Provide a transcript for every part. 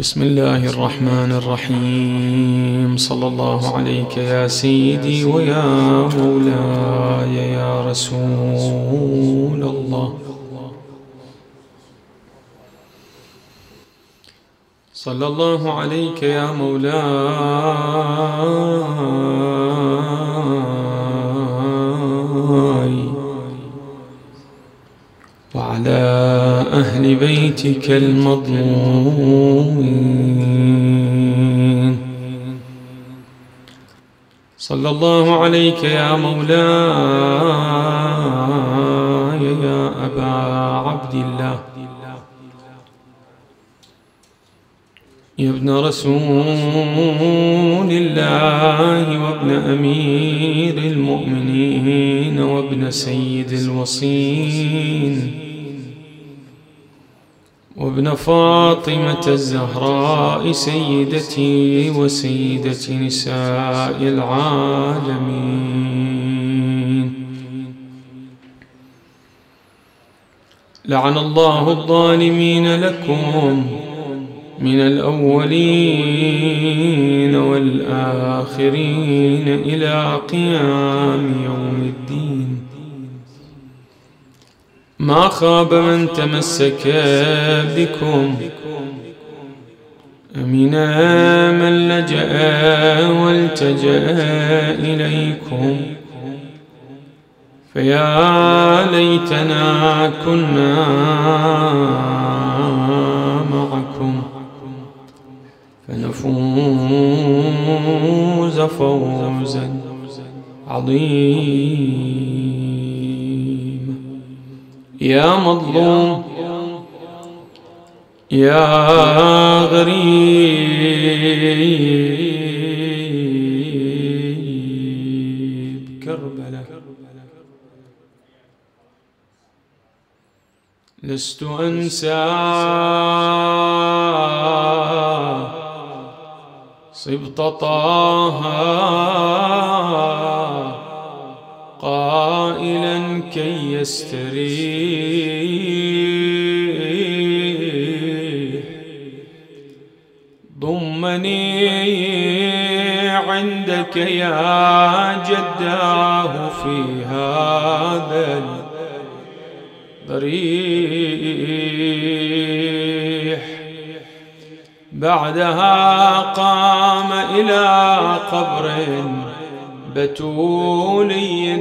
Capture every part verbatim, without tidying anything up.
بسم الله الرحمن الرحيم. صلى الله عليك يا سيدي ويا مولاي يا رسول الله. صلى الله عليك يا مولاي وعلى أهل بيتك المظلومين. صلى الله عليك يا مولاي يا أبا عبد الله، يا ابن رسول الله وابن أمير المؤمنين وابن سيد الوصين وابن فاطمة الزهراء سيدتي وسيدة نساء العالمين. لعن الله الظالمين لكم من الأولين والآخرين إلى قيام يوم الدين. ما خاب من تمسك بكم من من لجأ والتجأ إليكم، فيا ليتنا كنا معكم فنفوز فوزا عظيما. يا مظلوم يا غريب كربلاء، لست أنسى صبط طه قائلا كي يستريح، ضمني عندك يا جداه في هذا الضريح. بعدها قام إلى قبر بتولي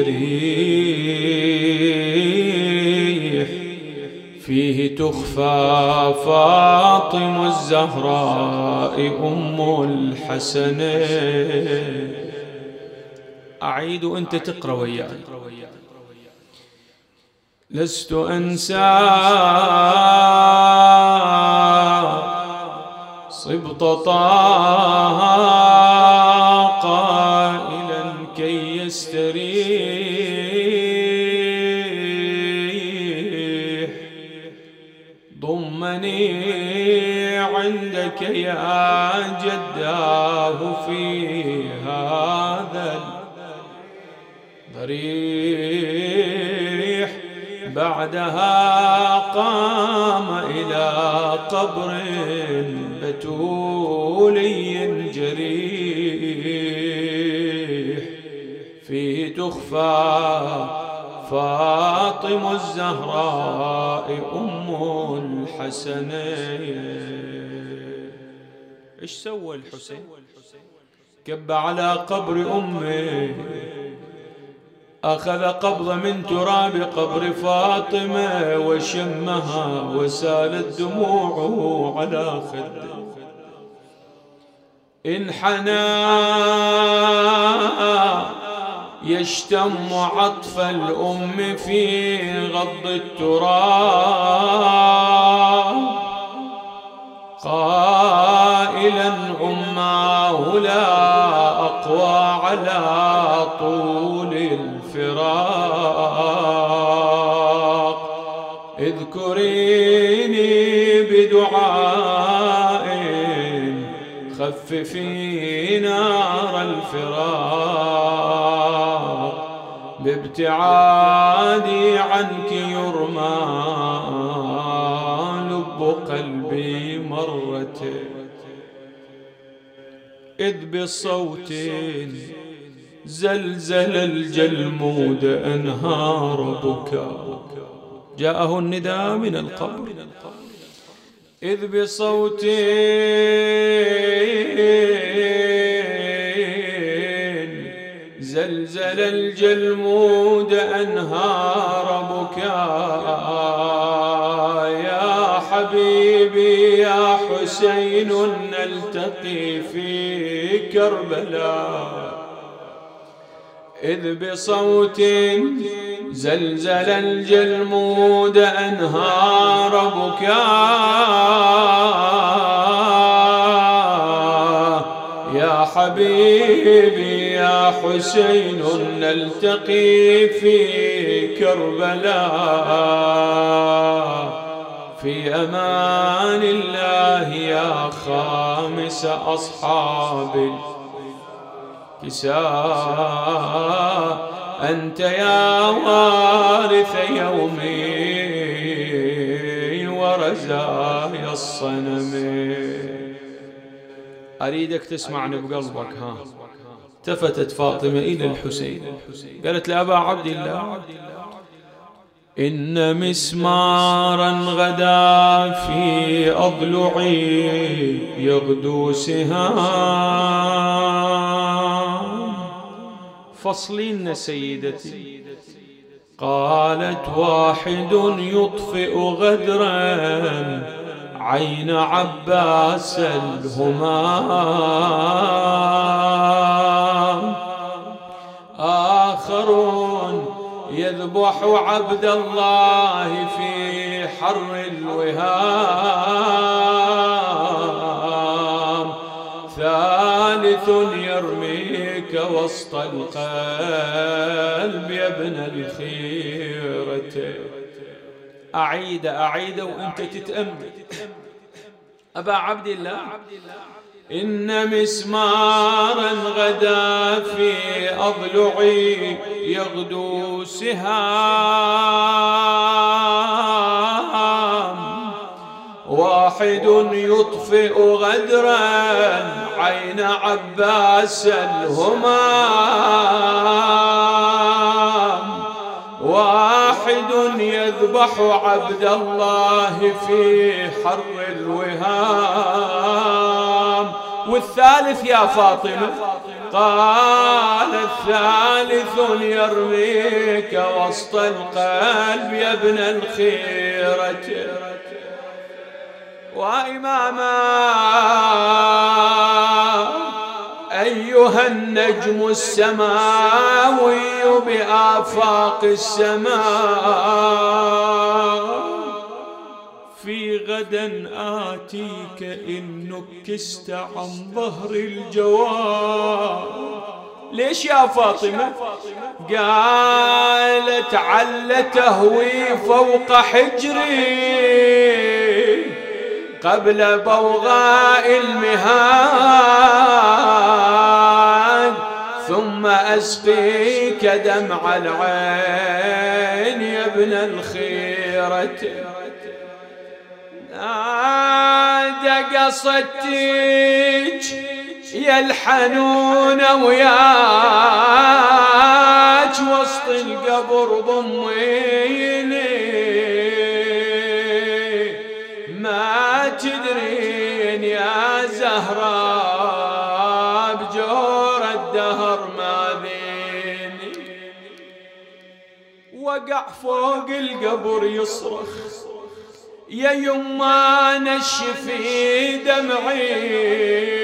جريح، فيه تخفى فاطمة الزهراء أم الحسنين. أعيد وأنت تقرأ وياي. لست أنسى صبط طه قائلا كي يستريح، ضمني عندك يا جداه في هذا الضريح. بعدها قام إلى قبر بتولي جريح، فيه تخفى فاطمة الزهراء أم الحسنين. إيش سوى الحسين؟ كب على قبر أمه، أخذ قبضة من تراب قبر فاطمة وشمها وسالت دموعه على خده. انحنى يشتم عطف الأم في غض التراب قائلا أماه لا أقوى على طول الفراق، اذكريني بدعاء خففي نار الفراق، بابتعادي عنك يرمى لب قلبي مرة إذ بصوت زلزل الجلمود أنهار بكاء. جاءه النداء من القبر. إذ بصوت زلزل الجلمود أنهار بكاء. يا حبيبي يا حسين نلتقي في كربلاء. إذ بصوت زلزل الجلمود أنهار بكاء. يا حبيبي يا حسين نلتقي في كربلاء. في أمان الله يا خامس أصحاب الكساء. أنت يا وارث يومي ورزايا الصنم. أريدك تسمعني بقلبك. ها التفتت فاطمة إلى الحسين قالت لأبا عبد الله إن مسمارا غدا في أضلعي يغدو سهام. فصلين سيدتي. قالت واحد يطفئ غدرا عين عباس الهمام. آخرون يذبح عبد الله في حر الوهام. ثالث يرميك وسط القلب يا ابن الخيرة. أعيد أعيد وأنت تتأمل. أبا عبد الله إن مسمارا غدا في أضلعي يغدو سهام. واحد يطفئ غدرا عين عباس الهمام. واحد يذبح عبد الله في حر الوهام. والثالث يا فاطمة قال الثالث يرميك وسط القلب يا ابن الخيرة. وإماما أيها النجم السماوي بآفاق السماء. في غدا آتيك إن نكست عن ظهر الجواب. ليش يا فاطمة؟ قالت عل تهوي فوق حجري قبل بوغاء المهاد. ثم أسقيك دمع العين يا ابن الخيرة. نادى قصدتك يا الحنون وياك وسط القبر ضميني. ما تدرين يا زهراء بجور الدهر ماذيني. وقع فوق القبر يصرخ يا يما نشفي دمعي.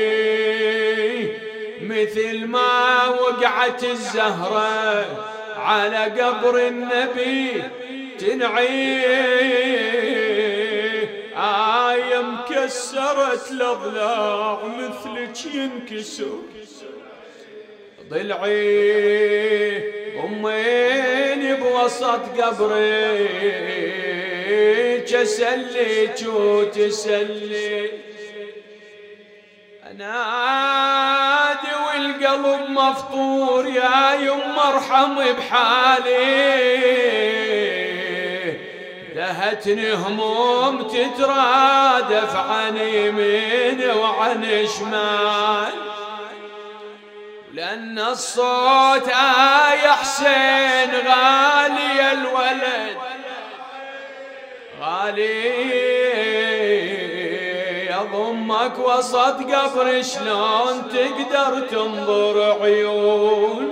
مثل ما وقعت الزهرة على قبر النبي تنعي. آية مكسرت الأضلاع مثلك ينكسر ضلعي. أمين بوسط قبري تسليك وتسلي. أنادي والقلب مفطور يا يما ارحم بحالي. لهتني هموم تترادف عن يمين وعن شمال، لأن الصوت آه يا حسين غالي الولد غالي يضمك وسط قبر، شلون تقدر تنظر عيون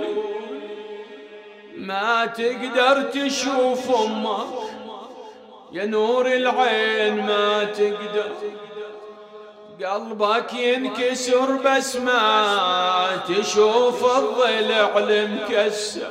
ما تقدر تشوف أمك يا نور العين ما تقدر، قلبك ينكسر بس ما تشوف الضلع المكسر،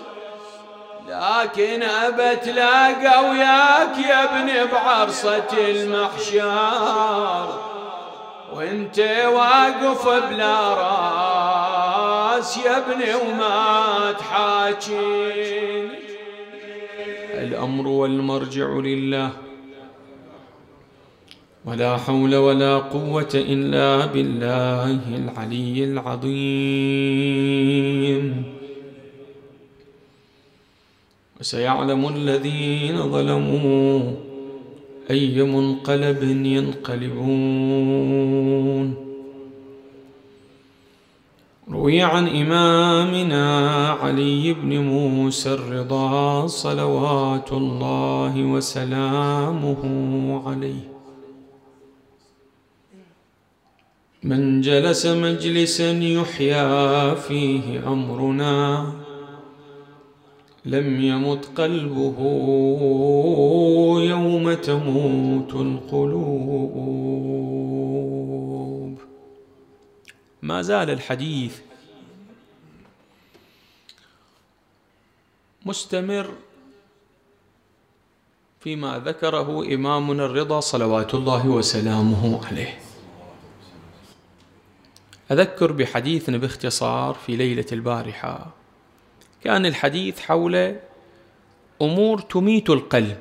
لكن أبى أتلاقى وياك يا ابني بعرصة المحشر، وانت واقف بلا راس يا ابني وما تحاكين. الأمر والمرجع لله، ولا حول ولا قوة إلا بالله العلي العظيم. وسيعلم الذين ظلموا أي منقلب ينقلبون. روي عن إمامنا علي بن موسى الرضا صلوات الله وسلامه عليه: من جلس مجلسا يحيا فيه أمرنا لم يمت قلبه يوم تموت القلوب. ما زال الحديث مستمر فيما ذكره إمامنا الرضا صلوات الله وسلامه عليه. أذكر بحديثنا باختصار في ليلة البارحة. كان الحديث حول أمور تميت القلب.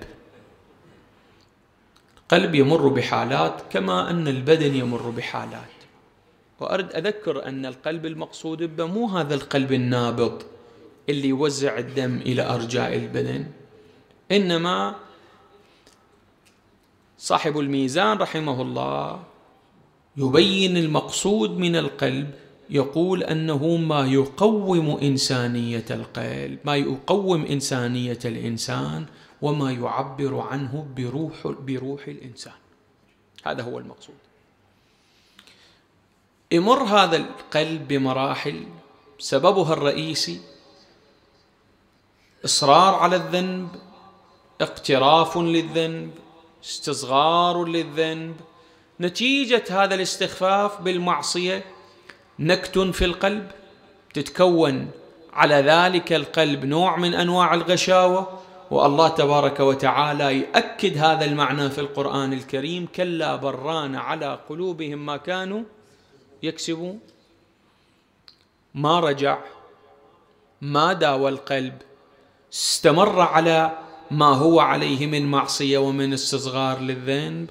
القلب يمر بحالات كما أن البدن يمر بحالات، وأرد أذكر أن القلب المقصود به مو هذا القلب النابض اللي يوزع الدم إلى أرجاء البدن، إنما صاحب الميزان رحمه الله يبين المقصود من القلب، يقول أنه ما يقوم إنسانية القلب، ما يقوم إنسانية الإنسان وما يعبر عنه بروح, بروح الإنسان. هذا هو المقصود. يمر هذا القلب بمراحل سببها الرئيسي إصرار على الذنب، اقتراف للذنب، استصغار للذنب. نتيجة هذا الاستخفاف بالمعصية نكت في القلب، تتكون على ذلك القلب نوع من أنواع الغشاوة، والله تبارك وتعالى يؤكد هذا المعنى في القرآن الكريم: كلا بران على قلوبهم ما كانوا يكسبون. ما رجع، ما داوى القلب، استمر على ما هو عليه من معصية ومن استصغار للذنب.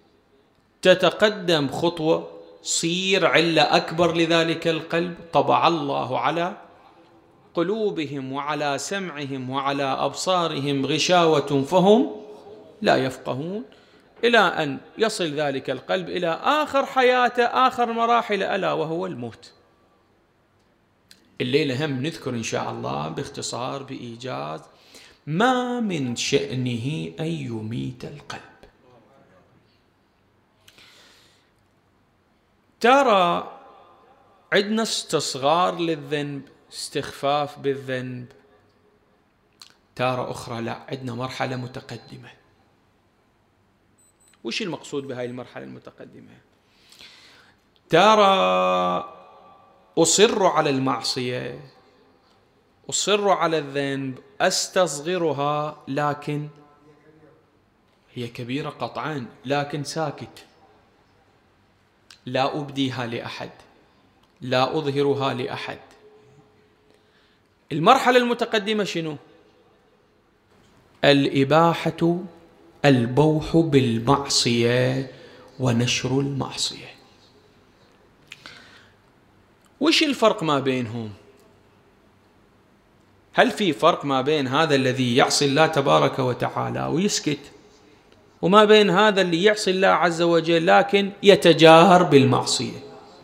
تتقدم خطوة صير علة أكبر لذلك القلب، طبع الله على قلوبهم وعلى سمعهم وعلى أبصارهم غشاوة فهم لا يفقهون، إلى أن يصل ذلك القلب إلى آخر حياته، آخر مراحل، ألا وهو الموت. الليلة هم نذكر إن شاء الله باختصار بإيجاز ما من شأنه أن يميت القلب. ترى عندنا استصغار للذنب، استخفاف بالذنب. تارة أخرى لا، عندنا مرحلة متقدمة. وش المقصود بهاي المرحلة المتقدمة؟ تارة أصر على المعصية، أصر على الذنب، أستصغرها، لكن هي كبيرة قطعا، لكن ساكت، لا أبديها لأحد، لا أظهرها لأحد. المرحلة المتقدمة شنو؟ الإباحة، البوح بالمعصية ونشر المعصية. وش الفرق ما بينهم؟ هل في فرق ما بين هذا الذي يعصي الله تبارك وتعالى ويسكت وما بين هذا اللي يعصي الله عز وجل لكن يتجاهر بالمعصية.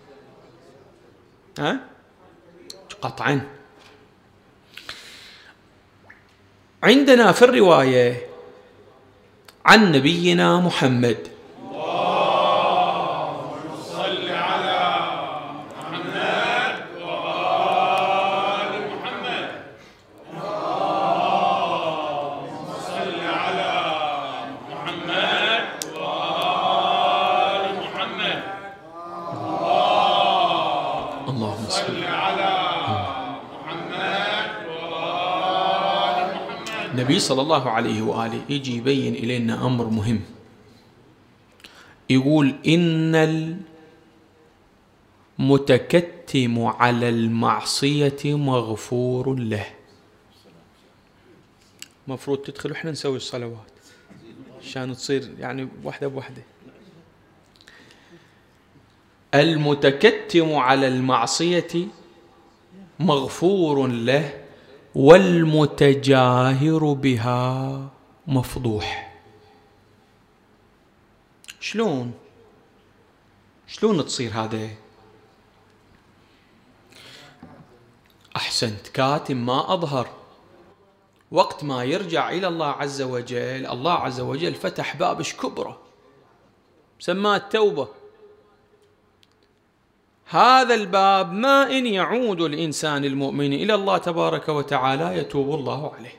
ها؟ قطعا. عندنا في الرواية عن نبينا محمد اللهم صل على محمد وآل محمد. اللهم صل على محمد وآل محمد. اللهم صل على محمد وآل محمد. النبي صلى الله عليه وآله يجي يبين إلينا أمر مهم، يقول إن المتكتم على المعصية مغفور له. مفروض تدخل وإحنا نسوي الصلوات عشان تصير يعني واحدة بواحدة. المتكتم على المعصية مغفور له والمتجاهر بها مفضوح. شلون شلون تصير هذا؟ أحسنت، كاتم ما أظهر. وقت ما يرجع إلى الله عز وجل، الله عز وجل فتح بابش كبرى سماه التوبة. هذا الباب ما إن يعود الإنسان المؤمن إلى الله تبارك وتعالى يتوب الله عليه.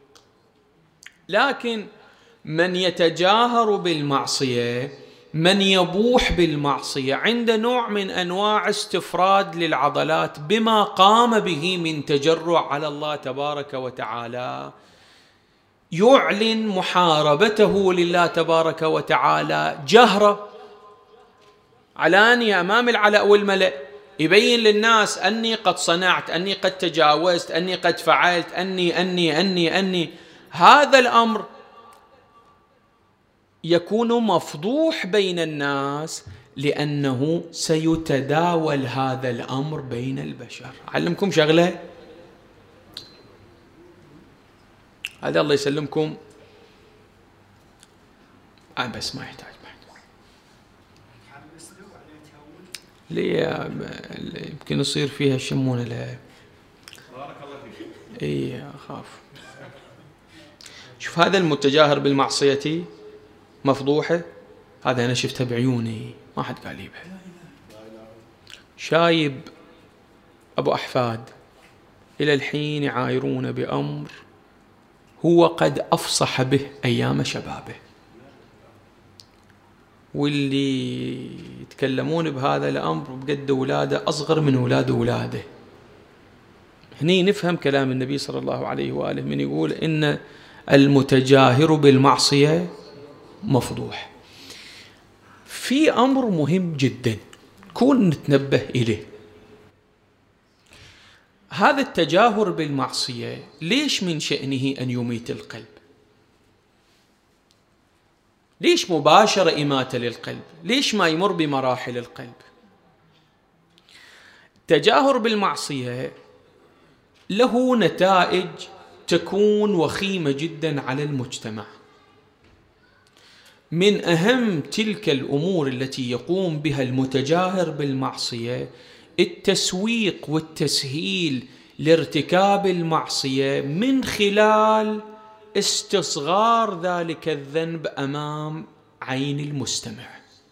لكن من يتجاهر بالمعصية، من يبوح بالمعصية، عنده نوع من أنواع استفراد للعضلات بما قام به من تجرع على الله تبارك وتعالى، يعلن محاربته لله تبارك وتعالى جهرة علانية أمام العلأ والملأ، يبين للناس أني قد صنعت، أني قد تجاوزت، أني قد فعلت، أني أني أني أني هذا الأمر يكون مفضوح بين الناس لأنه سيتداول هذا الأمر بين البشر. أعلمكم شغلة، هذا الله يسلمكم، أنا بس ما يحتاج ليه يمكن يصير فيها شمونة لا بارك الله فيك. اي اخاف. شوف هذا المتجاهر بالمعصية مفضوحة، هذا انا شفتها بعيوني ما حد قال لي بها. شايب ابو احفاد الى الحين يعايرون بامر هو قد افصح به ايام شبابه، واللي يتكلمون بهذا الأمر بقد أولاده أصغر من أولاد أولاده. هني نفهم كلام النبي صلى الله عليه وآله من يقول إن المتجاهر بالمعصية مفضوح. في أمر مهم جدا كون نتنبه إليه، هذا التجاهر بالمعصية ليش من شأنه أن يميت القلب؟ ليش مباشرة إماتة للقلب؟ ليش ما يمر بمراحل القلب؟ التجاهر بالمعصية له نتائج تكون وخيمة جدا على المجتمع. من أهم تلك الأمور التي يقوم بها المتجاهر بالمعصية التسويق والتسهيل لارتكاب المعصية من خلال استصغار ذلك الذنب أمام عين المستمع.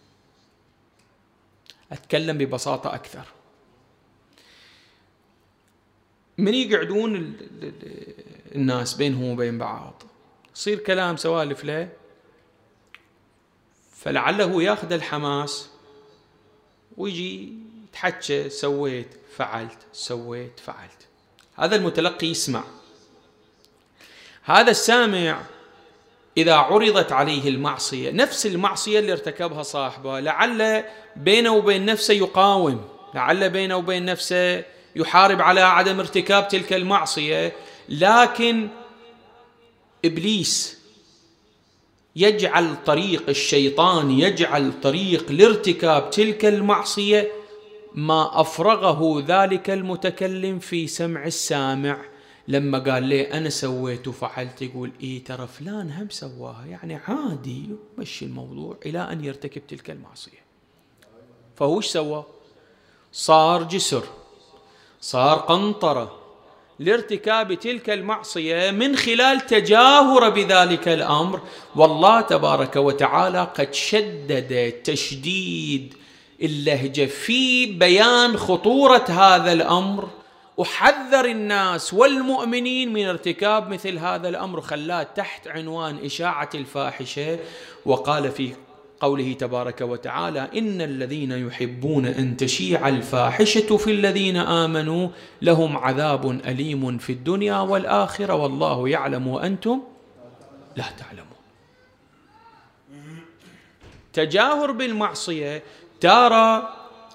أتكلم ببساطة أكثر. من يقعدون الناس بينهم وبين بعض يصير كلام سوالف له، فلعله ياخذ الحماس ويجي يتحكى سويت فعلت سويت فعلت. هذا المتلقي يسمع، هذا السامع إذا عرضت عليه المعصية، نفس المعصية اللي ارتكبها صاحبه، لعل بينه وبين نفسه يقاوم، لعل بينه وبين نفسه يحارب على عدم ارتكاب تلك المعصية، لكن إبليس يجعل طريق، الشيطان يجعل طريق لارتكاب تلك المعصية ما أفرغه ذلك المتكلم في سمع السامع، لما قال لي أنا سويت وفعلت يقول إيه ترى فلان هم سواها، يعني عادي مشي الموضوع إلى أن يرتكب تلك المعصية. فهو إيش سوى؟ صار جسر، صار قنطرة لارتكاب تلك المعصية من خلال تجاهر بذلك الأمر. والله تبارك وتعالى قد شدد تشديد اللهجة في بيان خطورة هذا الأمر، وحذر الناس والمؤمنين من ارتكاب مثل هذا الأمر، خلاه تحت عنوان إشاعة الفاحشة. وقال في قوله تبارك وتعالى: إن الذين يحبون أن تشيع الفاحشة في الذين آمنوا لهم عذاب أليم في الدنيا والآخرة والله يعلم وأنتم لا تعلمون. تجاهر بالمعصية تارة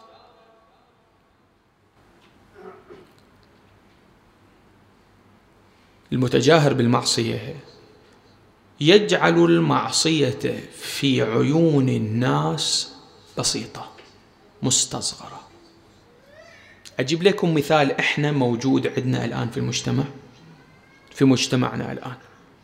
المتجاهر بالمعصية يجعل المعصية في عيون الناس بسيطة مستصغرة. أجيب لكم مثال إحنا موجود عندنا الآن في المجتمع، في مجتمعنا الآن.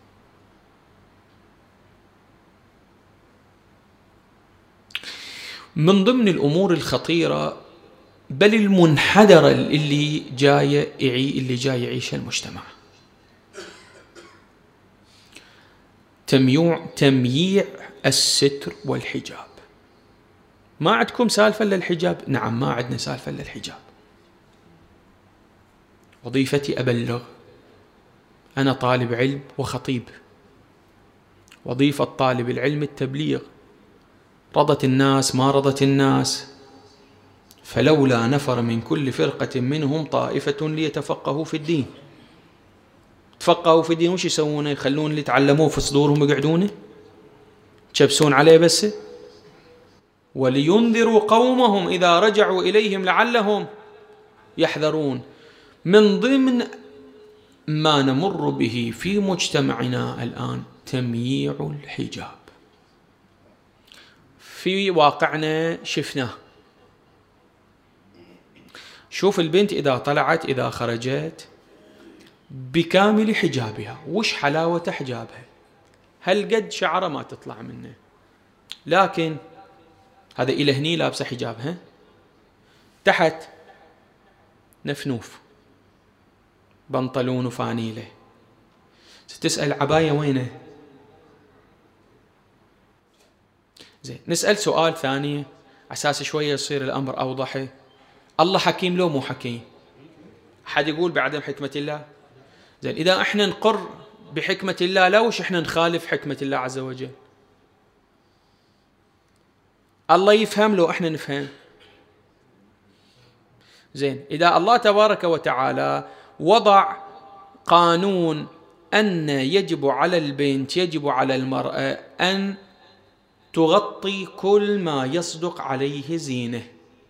من ضمن الأمور الخطيرة بل المنحدرة اللي جاي اللي جاي يعيشها المجتمع، تمييع تمييع الستر والحجاب. ما عندكم سالفة للحجاب؟ نعم، ما عندنا سالفة للحجاب. وظيفتي أبلغ، أنا طالب علم وخطيب، وظيفة طالب العلم التبليغ. رضت الناس ما رضت الناس، فلولا نفر من كل فرقة منهم طائفة ليتفقهوا في الدين. تفقهوا في الدين وش يسوونه؟ يخلون اللي تعلموه في صدورهم يقعدونه تشبسون عليه بس. ولينذروا قومهم إذا رجعوا إليهم لعلهم يحذرون. من ضمن ما نمر به في مجتمعنا الآن تمييع الحجاب. في واقعنا شفناه. شوف البنت إذا طلعت إذا خرجت بكامل حجابها، وش حلاوة حجابها، هل قد شعره ما تطلع منه، لكن هذا إلى هني لابسة حجابها، تحت نفنوف بنطلون وفانيلة. تسأل عباية وينه؟ زين، نسأل سؤال ثاني أساس شوية يصير الأمر أوضح. الله حكيم لو مو حكيم؟ حد يقول بعدم حكمة الله؟ زين، إذا إحنا نقر بحكمة الله لا وش إحنا نخالف حكمة الله عز وجل؟ الله يفهم لو إحنا نفهم. زين، إذا الله تبارك وتعالى وضع قانون أن يجب على البنت يجب على المرأة أن تغطي كل ما يصدق عليه زينة،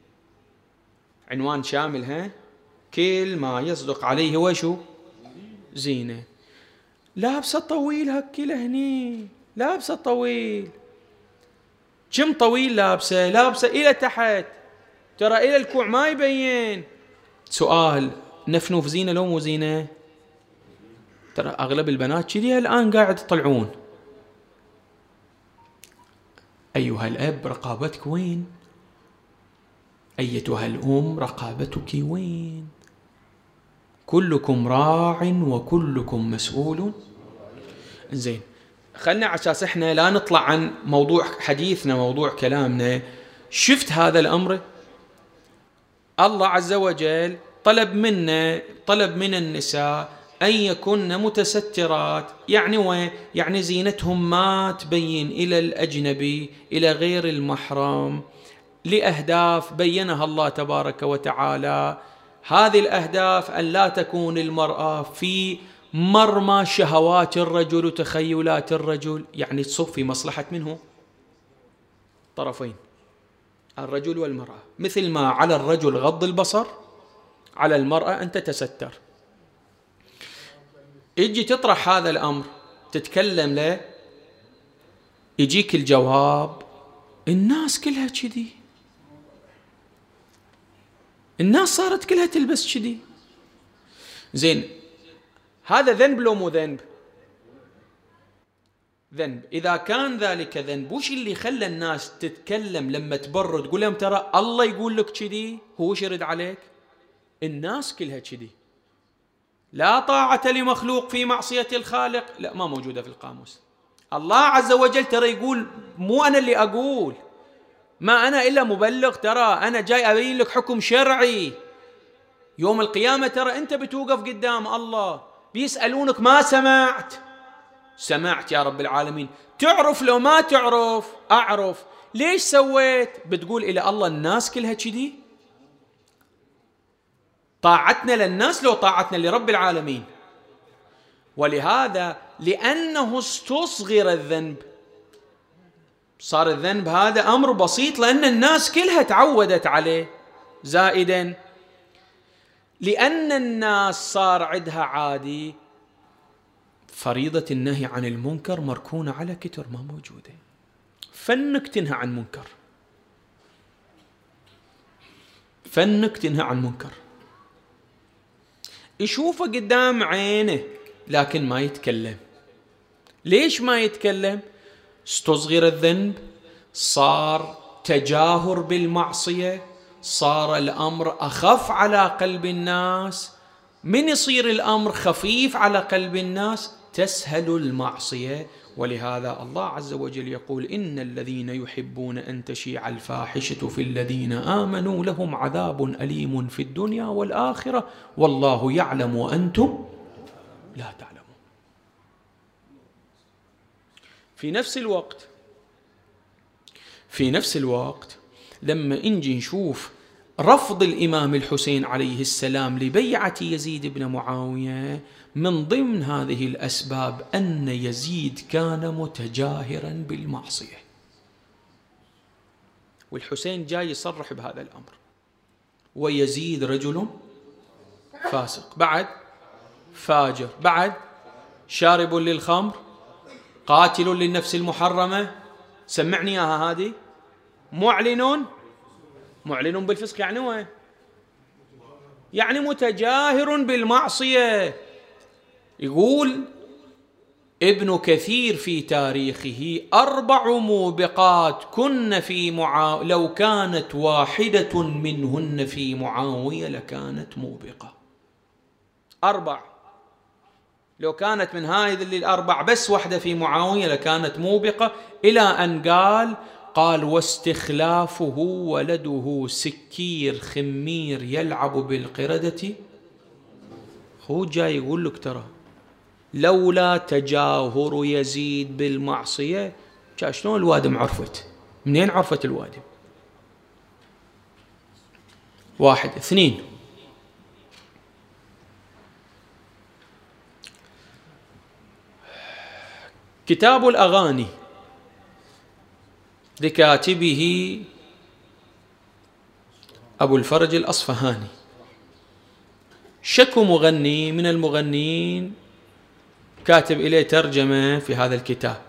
عنوان شامل، ها، كل ما يصدق عليه وشو زينة. لابسة طويل هكي لهني، لابسة طويل، كم طويل لابسة؟ لابسة إلى تحت، ترى إلى الكوع ما يبين. سؤال، نفنوف زينة لو مو زينة؟ ترى أغلب البنات كذي الآن قاعد يطلعون. أيها الأب رقابتك وين؟ أيتها الأم رقابتك وين؟ كلكم راع وكلكم مسؤول. زين، خلنا على اساس احنا لا نطلع عن موضوع حديثنا، موضوع كلامنا. شفت هذا الأمر؟ الله عز وجل طلب منا طلب من النساء أن يكن متسترات، يعني وين؟ يعني زينتهم ما تبين إلى الأجنبي، إلى غير المحرم، لأهداف بينها الله تبارك وتعالى. هذه الأهداف أن لا تكون المرأة في مرمى شهوات الرجل وتخيلات الرجل، يعني تصف في مصلحة منه طرفين، الرجل والمرأة. مثل ما على الرجل غض البصر، على المرأة أن تتستر. يجي تطرح هذا الأمر تتكلم له، يجيك الجواب الناس كلها كذي، الناس صارت كلها تلبس كذي. زين، هذا ذنب لو مو ذنب؟ ذنب. إذا كان ذلك ذنب، وش اللي خلى الناس تتكلم لما تبر تقول لهم ترى الله يقول لك كذي؟ هو وش يرد عليك؟ الناس كلها كذي. لا طاعة لمخلوق في معصية الخالق، لا، ما موجودة في القاموس. الله عز وجل ترى يقول مو أنا اللي أقول، ما أنا إلا مبلغ، ترى أنا جاي أبين لك حكم شرعي. يوم القيامة ترى أنت بتوقف قدام الله بيسألونك ما سمعت؟ سمعت يا رب العالمين. تعرف لو ما تعرف؟ أعرف. ليش سويت؟ بتقول إلى الله الناس كلها كذي؟ طاعتنا للناس لو طاعتنا لرب العالمين. ولهذا لأنه استصغر الذنب، صار الذنب هذا أمر بسيط لأن الناس كلها تعودت عليه. زائدا لأن الناس صار عندها عادي، فريضة النهي عن المنكر مركونة على كتر ما موجودة. فنك تنهى عن منكر، فنك تنهى عن منكر، يشوفه قدام عينه لكن ما يتكلم. ليش ما يتكلم؟ استصغر الذنب، صار تجاهر بالمعصية، صار الأمر أخف على قلب الناس. من يصير الأمر خفيف على قلب الناس تسهل المعصية. ولهذا الله عز وجل يقول إن الذين يحبون أن تشيع الفاحشة في الذين آمنوا لهم عذاب أليم في الدنيا والآخرة والله يعلم وأنتم لا تعلمون. في نفس الوقت في نفس الوقت لما نجي نشوف رفض الإمام الحسين عليه السلام لبيعة يزيد بن معاوية، من ضمن هذه الأسباب أن يزيد كان متجاهرا بالمعصية، والحسين جاي يصرح بهذا الأمر. ويزيد رجل فاسق، بعد فاجر، بعد شارب للخمر، قاتل للنفس المحرمة. سمعني إياها هذه. معلن معلن بالفسق يعني وين؟ يعني متجاهر بالمعصية. يقول ابن كثير في تاريخه أربع موبقات كن في معاوية، لو كانت واحدة منهن في معاوية لكانت موبقة. أربع، لو كانت من هذه الأربع بس واحدة في معاوية لكانت موبقة. إلى أن قال قال واستخلافه ولده سكير خمير يلعب بالقردة. هو جاي يقول لك ترى لولا تجاهر يزيد بالمعصية شلون الوادم عرفت؟ منين عرفت الوادم؟ واحد. اثنين، كتاب الأغاني لكاتبه أبو الفرج الأصفهاني، شكو مغني من المغنيين كاتب إليه ترجمة في هذا الكتاب،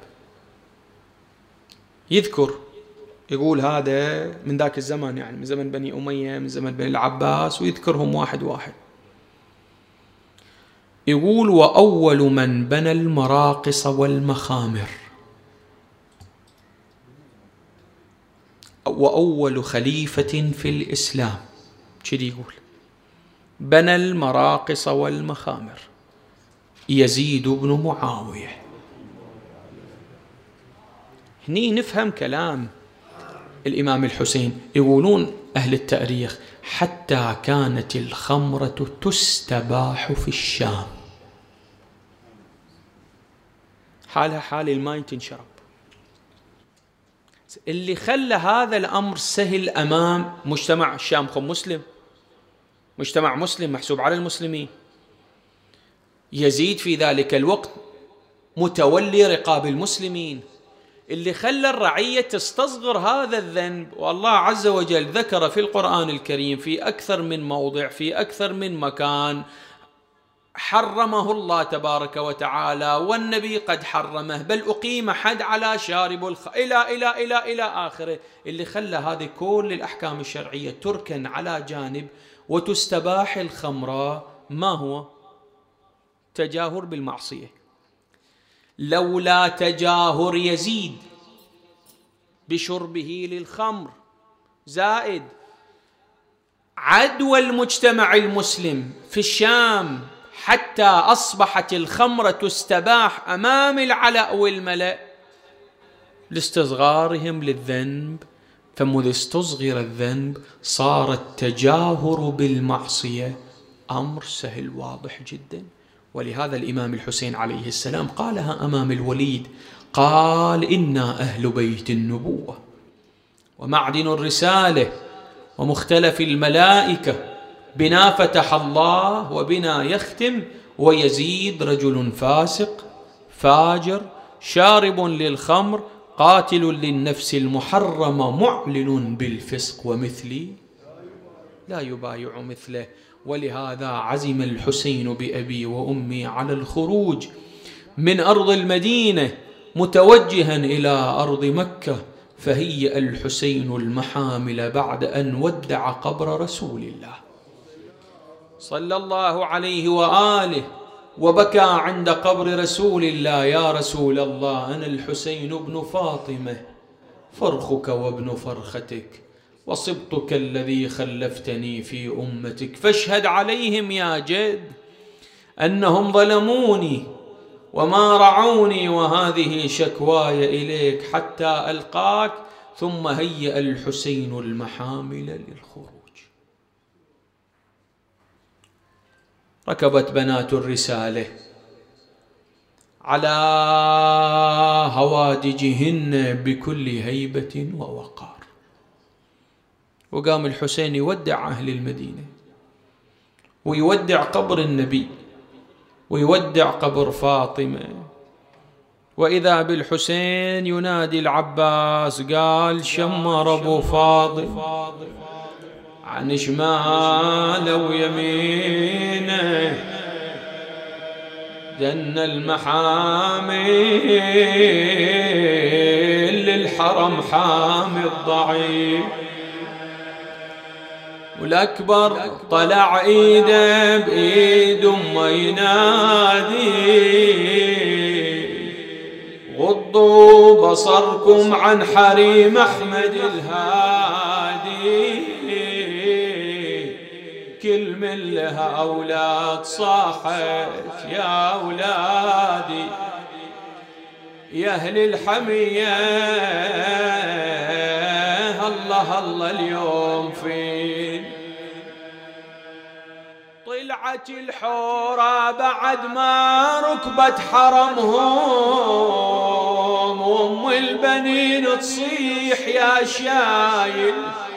يذكر يقول هذا من ذاك الزمان، يعني من زمن بني أمية، من زمن بني العباس، ويذكرهم واحد واحد. يقول وأول من بنى المراقص والمخامر، وأول خليفة في الإسلام، شدي يقول بنى المراقص والمخامر يزيد بن معاوية. هني نفهم كلام الإمام الحسين. يقولون أهل التاريخ حتى كانت الخمرة تستباح في الشام، حالها حال الماء تنشرب. اللي خلى هذا الأمر سهل أمام مجتمع الشام، خم مسلم، مجتمع مسلم محسوب على المسلمين، يزيد في ذلك الوقت متولي رقاب المسلمين، اللي خلى الرعية تستصغر هذا الذنب. والله عز وجل ذكر في القرآن الكريم في أكثر من موضع، في أكثر من مكان، حرمه الله تبارك وتعالى والنبي قد حرمه، بل أقيم حد على شارب الخ... إلى إلى إلى إلى آخره. اللي خلى هذه كل الأحكام الشرعية تركن على جانب وتستباح الخمرة ما هو؟ تجاهر بالمعصية. لولا تجاهر يزيد بشربه للخمر، زائد عدوى المجتمع المسلم في الشام حتى أصبحت الخمرة تستباح أمام العلأ والملأ لاستصغارهم للذنب، فمذ استصغر الذنب صار التجاهر بالمعصية أمر سهل واضح جدا. ولهذا الإمام الحسين عليه السلام قالها أمام الوليد، قال: إنا أهل بيت النبوة ومعدن الرسالة ومختلف الملائكة، بنا فتح الله وبنا يختم، ويزيد رجل فاسق فاجر شارب للخمر قاتل للنفس المحرمة معلن بالفسق، ومثلي لا يبايع مثله. ولهذا عزم الحسين بأبي وأمي على الخروج من أرض المدينة متوجها إلى أرض مكة، فهيأ الحسين المحامل بعد أن ودع قبر رسول الله صلى الله عليه وآله، وبكى عند قبر رسول الله: يا رسول الله، أنا الحسين بن فاطمة، فرخك وابن فرختك، وصبتك الذي خلفتني في أمتك، فاشهد عليهم يا جد أنهم ظلموني وما رعوني، وهذه شكواي إليك حتى ألقاك. ثم هيأ الحسين المحامل للخروج. ركبت بنات الرسالة على هوادجهن بكل هيبة ووقار، وقام الحسين يودع أهل المدينة ويودع قبر النبي ويودع قبر فاطمة، وإذا بالحسين ينادي العباس، قال: شمر أبو فاضل عن شماله ويمينه، جن المحامل للحرم حامي الضعيف. والأكبر طلع إيده بإيد أمه ينادي: غضوا بصركم عن حريم أحمد الهادي، كل من لها أولاد صاحت يا أولادي، يا أهل الحمية الله الله اليوم فين. طلعت الحورة بعد ما ركبت حرمهم، وام البنين تصيح يا شايل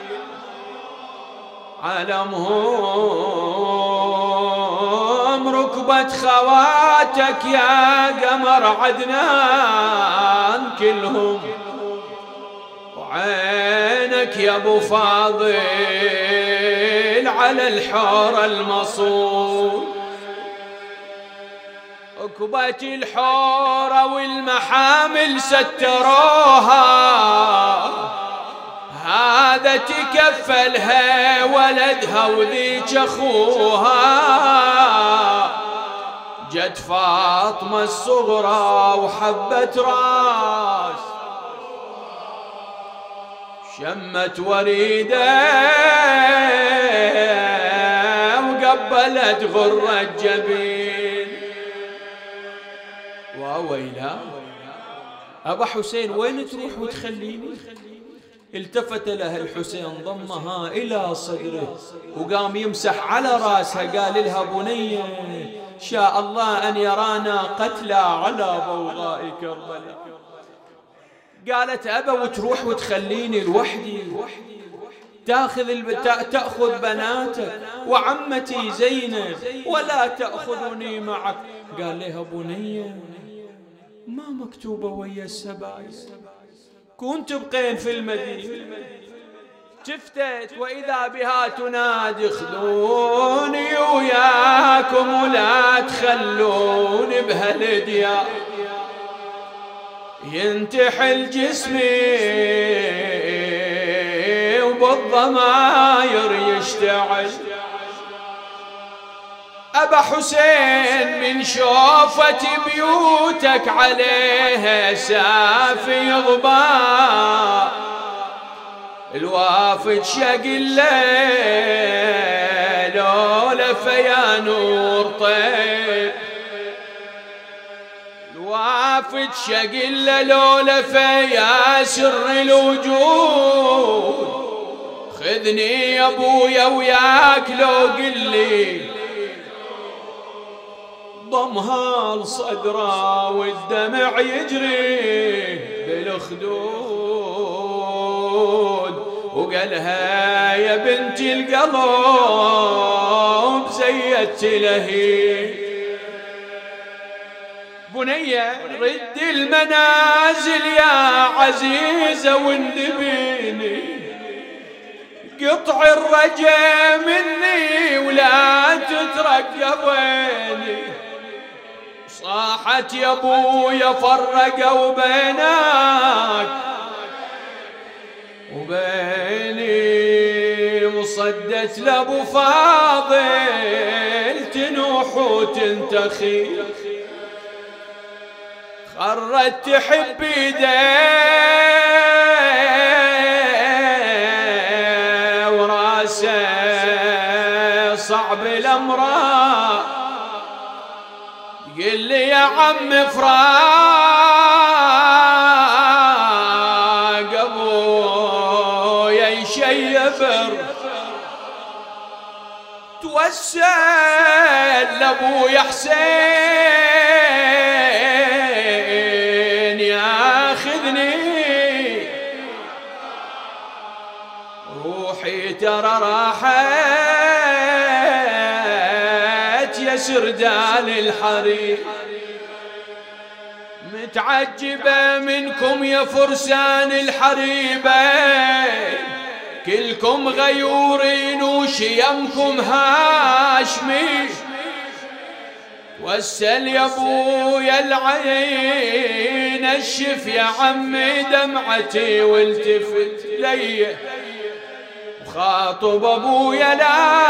علمهم، ركبت خواتك يا قمر عدنان كلهم، وعينك يا ابو فاضل على الحور المصول. ركبت الحورة والمحامل ستروها، هذا تكفلها ولدها وذيك اخوها، جت فاطمة الصغرى وحبت راس، شمت وريده وقبلت غرة الجبين. وويلا أبا حسين وين تروح وتخليني؟ التفت لها الحسين ضمها إلى صدره وقام يمسح على راسها، قال لها: بنية شاء الله أن يرانا قتلى على بوغاء كربلاء. قالت: أبا وتروح وتخليني لوحدي، تأخذ الب... تأخذ بناتك وعمتي زينب ولا تأخذني معك. قال لها: بنية ما مكتوبة ويا السبايا، كنت بقين في المدينة. تفتت وإذا بها تنادي: خذوني وياكم ولا تخلوني بهالديار، ينتحل جسمي وبالضماير يشتعل. أبا حسين من شوفة بيوتك عليها سافي غبار، الوافد شق الليل لولا فيا نور طيب، الوافد شق الليل لولا فيا سر الوجود، خذني يا ابويا وياك لو قلي، ضمها لصدره والدمع يجري بالخدود، وقالها يا بنت القلب زيت لهي، بنية رد المنازل يا عزيزة واندبيني، قطع الرجا مني ولا تترقبيني، صاحت يا ابويا فرقوا بينك وبيني، وصدت لابو فاضل تنوح وتنتخي، خرت تحب ايديه وراسه صعب الامراء، قل لي يا عم فراق ابويا يشيبر، توسل لابويا حسين ياخذني، روحي ترى راحت يا سردال الحرير، متعجبة منكم يا فرسان الحريبين، كلكم غيورين وشيمكم هاشمي، وسل يا ابويا العين الشف يا عمي دمعتي والتفت لي، وخاطب ابويا لا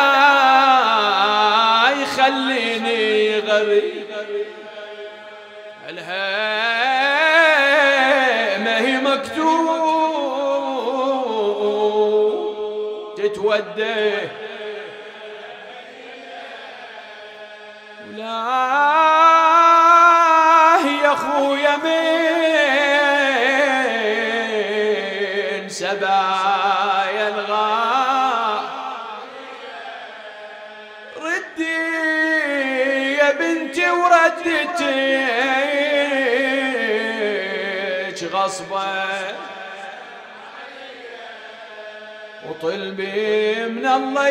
يخليني غريب، الهيمة هي مكتوب تتوده، ولا يا اخويا من سبايا الغار، ردي يا بنتي وردتك غصبا، وطلبي من الله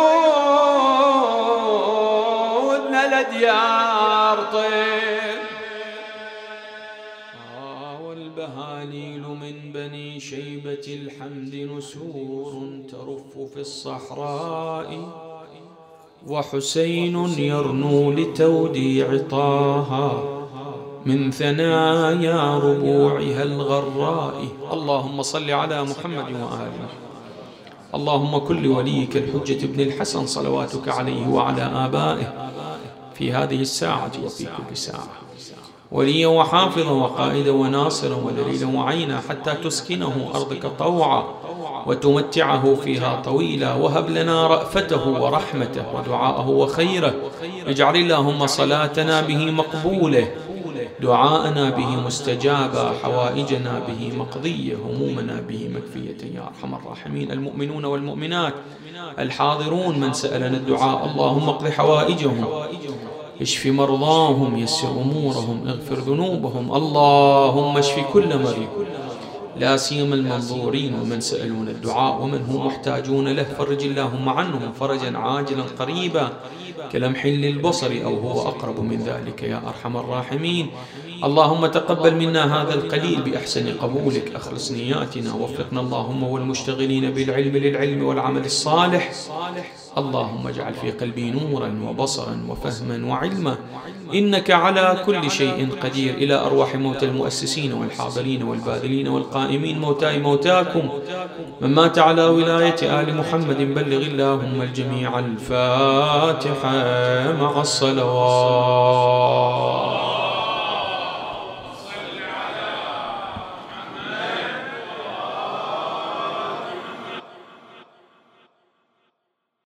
يعودنا لديار طيب، آه والبهاليل من بني شيبة الحمد نسور ترف في الصحراء، وحسين يرنو لتوديع طه من ثنايا ربوعها الغراء. اللهم صل على محمد وآله. اللهم كل وليك الحجة ابن الحسن صلواتك عليه وعلى آبائه في هذه الساعة وفي كل ساعة، وليا وحافظا وقائدا وناصرا ودليلا وعينا، حتى تسكنه أرضك طوعا وتمتعه فيها طويلا، وهب لنا رأفته ورحمته ودعاءه وخيره، اجعل اللهم صلاتنا به مقبولة، دعاءنا به مستجابا، حوائجنا به مقضية، همومنا به مكفية يا أرحم الراحمين. المؤمنون والمؤمنات الحاضرون من سألنا الدعاء اللهم اقض حوائجهم، اشف مرضاهم، يسر أمورهم، اغفر ذنوبهم، اللهم اشف كل مريض لا سيما المنظورين ومن سألون الدعاء ومن هم محتاجون له، فرج اللهم عنهم فرجا عاجلا قريبا كلمح للبصر أو هو أقرب من ذلك يا أرحم الراحمين. اللهم تقبل منا هذا القليل بأحسن قبولك، أخلص نياتنا، وفقنا اللهم والمشتغلين بالعلم للعلم والعمل الصالح. اللهم اجعل في قلبي نورا وبصرا وفهما وعلما، إنك على كل شيء قدير. إلى أرواح موتى المؤسسين والحاضرين والباذلين والقائمين، موتاي موتاكم، من مات على ولاية آل محمد بلغ اللهم الجميع الفاتحة مع الصلوات.